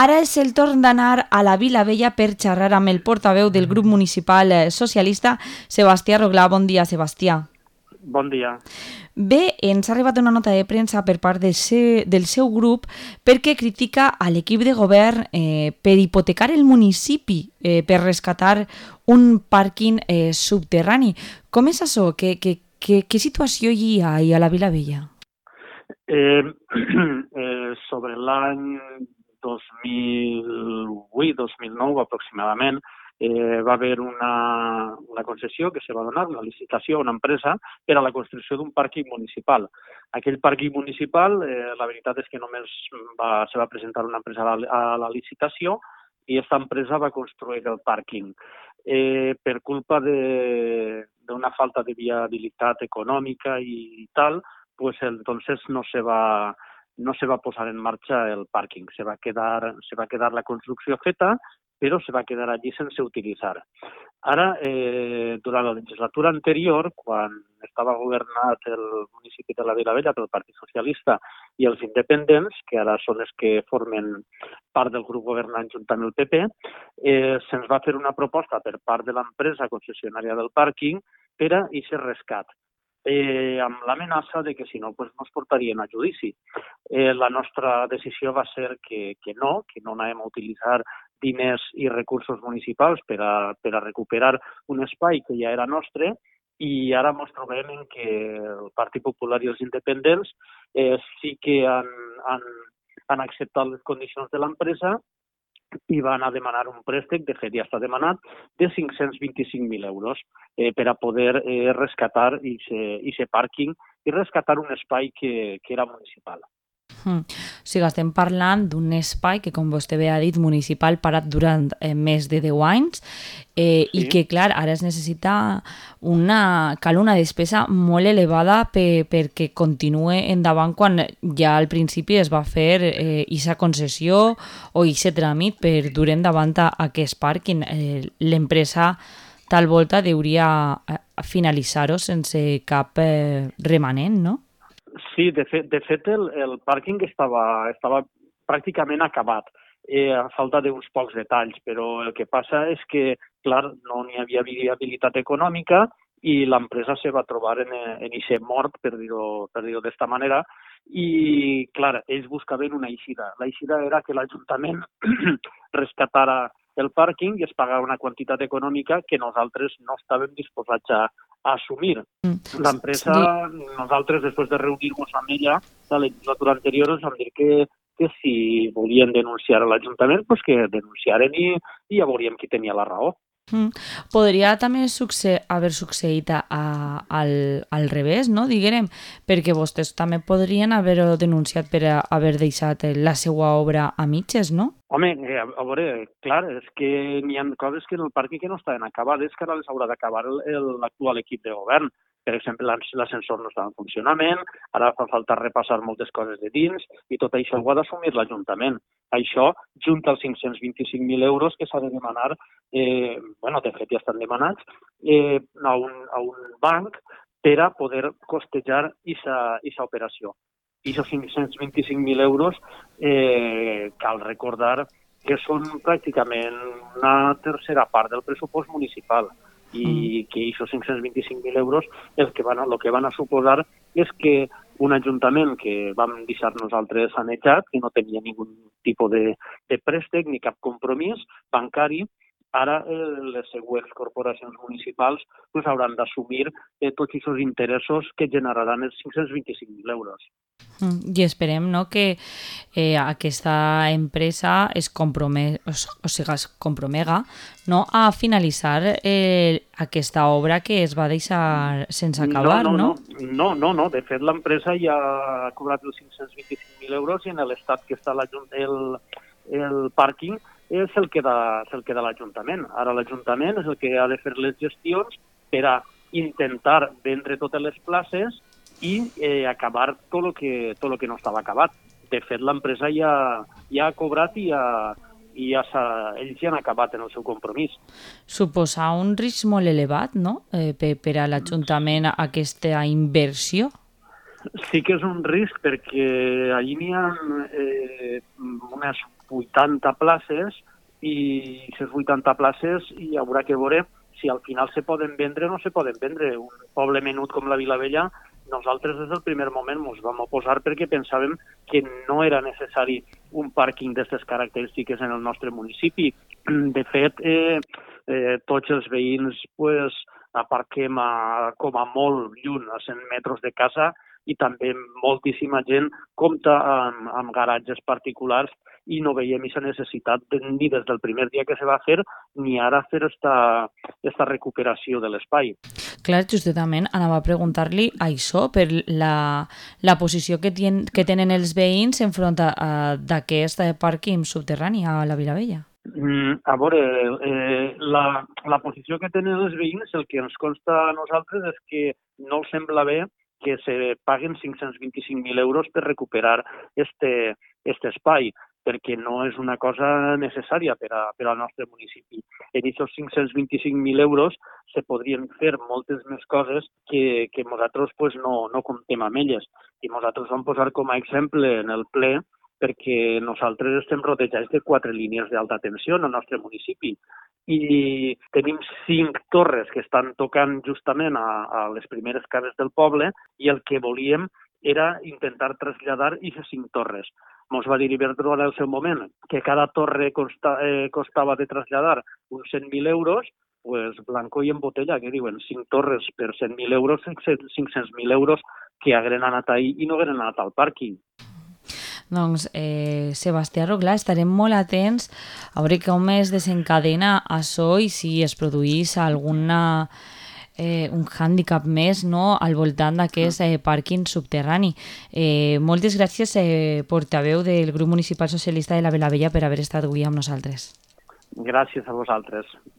Ara és el torn d'anar a la Vila Vella per xerrar amb el portaveu del grup municipal socialista, Sebastià Roglà. Bon dia, Sebastià. Bon dia. Bé, ens ha arribat una nota de premsa per part del seu grup perquè critica a l'equip de govern per hipotecar el municipi per rescatar un pàrquing subterrani. Com és això? Què situació hi ha a la Vila Vella? Sobre l'any 2008-2009 aproximadament, va haver una concessió que se va donar, una licitació a una empresa per a la construcció d'un pàrquing municipal. Aquell pàrquing municipal, la veritat és que només se va presentar una empresa a la licitació i aquesta empresa va construir el pàrquing. Per culpa d'una falta de viabilitat econòmica i tal, pues entonces no se va posar en marxa el pàrquing. Se va quedar la construcció feta, però se va quedar allí sense utilitzar. Ara, durant la legislatura anterior, quan estava governat el municipi de la Vila Vella pel Partit Socialista i els independents, que ara són els que formen part del grup governant junt amb el PP, se'ns va fer una proposta per part de l'empresa concessionària del pàrquing per a aquest rescat, amb l'amenaça de que si no, no es portarien a judici. La nostra decisió va ser que no anàvem a utilitzar diners i recursos municipals per a recuperar un espai que ja era nostre, i ara ens trobem en que el Partit Popular i els independents sí que han acceptat les condicions de l'empresa i van a demanar un préstec, de fet ja està demanat, de 525.000 euros per a poder rescatar aquest pàrquing i rescatar un espai que era municipal. O sigui, estem parlant d'un espai que, com vostè bé ha dit, municipal parat durant més de 10 anys i que, clar, ara es necessita cal una despesa molt elevada perquè continuï endavant quan ja al principi es va fer aquesta concessió o aquest tràmit per dur endavant aquest pàrquing. L'empresa tal volta hauria finalitzar-ho sense cap remanent, no? Sí, de fet el pàrquing estava pràcticament acabat, a falta d'uns pocs detalls, però el que passa és que, clar, no n'hi havia viabilitat econòmica i l'empresa se va trobar en aquest mort, per dir-ho d'esta manera, i, clar, ells buscaven una eixida. L'eixida era que l'Ajuntament rescatara el pàrquing i es pagava una quantitat econòmica que nosaltres no estàvem disposats a assumir. L'empresa, nosaltres, després de reunir-nos amb ella, la legislatura anterior, ens vam dir que si volien denunciar a l'Ajuntament, doncs que denunciaren i ja veuríem qui tenia la raó. Podria també haver succeït al revés, no? Diguem, perquè vostès també podrien haver-ho denunciat per haver deixat la seva obra a mitges, no? Home, a veure, clar, és que n'hi ha coses que en el pàrquing que no estaven acabades, que ara les haurà d'acabar l'actual equip de govern. Per exemple, l'ascensor no està en funcionament, ara fa falta repassar moltes coses de dins i tot això ho ha d'assumir l'Ajuntament. Això, junt als 525.000 euros que s'ha de demanar, de fet ja estan demanats, a un banc per a poder costejar aquesta operació. I aquests 525.000 euros cal recordar que són pràcticament una tercera part del pressupost municipal i que aquests 525.000 euros el que van a suposar és que un ajuntament que vam deixar nosaltres sanejat, que no tenia ningun tipus de préstec ni cap compromís bancari, ara les següents corporacions municipals hauran d'assumir tots aquests interessos que generaran els 525.000 euros. I esperem que aquesta empresa es compromega a finalitzar aquesta obra que es va deixar sense acabar, no? No. De fet, l'empresa ja ha cobrat els 525.000 euros i en l'estat que està el pàrquing és el que de l'Ajuntament. Ara l'Ajuntament és el que ha de fer les gestions per a intentar vendre totes les places i acabar tot el que no estava acabat. De fet, l'empresa ja ha cobrat i ells ja han acabat en el seu compromís. Suposa un risc molt elevat, no?, per a l'Ajuntament aquesta inversió? Sí que és un risc perquè allí n'hi ha unes 80 places i aquestes 80 places hi haurà que veure si al final se poden vendre o no se poden vendre. Un poble menut com la Vilavella, nosaltres des del primer moment ens vam oposar perquè pensàvem que no era necessari un pàrquing d'aquestes característiques en el nostre municipi. De fet, tots els veïns aparquem com a molt lluny, a 100 metres de casa, i també moltíssima gent compta amb garatges particulars i no veiem aquesta necessitat ni des del primer dia que se va fer ni ara fer esta recuperació de l'espai. Clar, justament anava a preguntar-li això per la posició que tenen els veïns enfront d'aquest pàrquing subterrani a la Vilavella. A veure, la posició que tenen els veïns, el que ens consta a nosaltres és que no els sembla bé que se paguen 525.000 euros per recuperar este espai, perquè no és una cosa necessària per al nostre municipi. En aquests 525.000 euros se podrien fer moltes més coses que nosaltres no comptem amb elles. I nosaltres vam posar com a exemple en el ple perquè nosaltres estem rodejats de 4 línies d'alta tensió en el nostre municipi i tenim 5 torres que estan tocant justament a les primeres cases del poble i el que volíem era intentar traslladar aquestes 5 torres. Ens va dir Iberdrola en el seu moment que cada torre costava de traslladar uns 100.000 euros, pues blanco i en botella, que diuen 5 torres per 100.000 euros, 500.000 euros que hagueren anat ahir i no hagueren anat al pàrquing. Doncs, Sebastià Roclà, estarem molt atents a veure com es desencadena això i si es produís un hàndicap més, no?, al voltant d'aquest pàrquing subterrani. Moltes gràcies, portaveu del grup municipal socialista de la Vilavella, per haver estat avui amb nosaltres. Gràcies a vosaltres.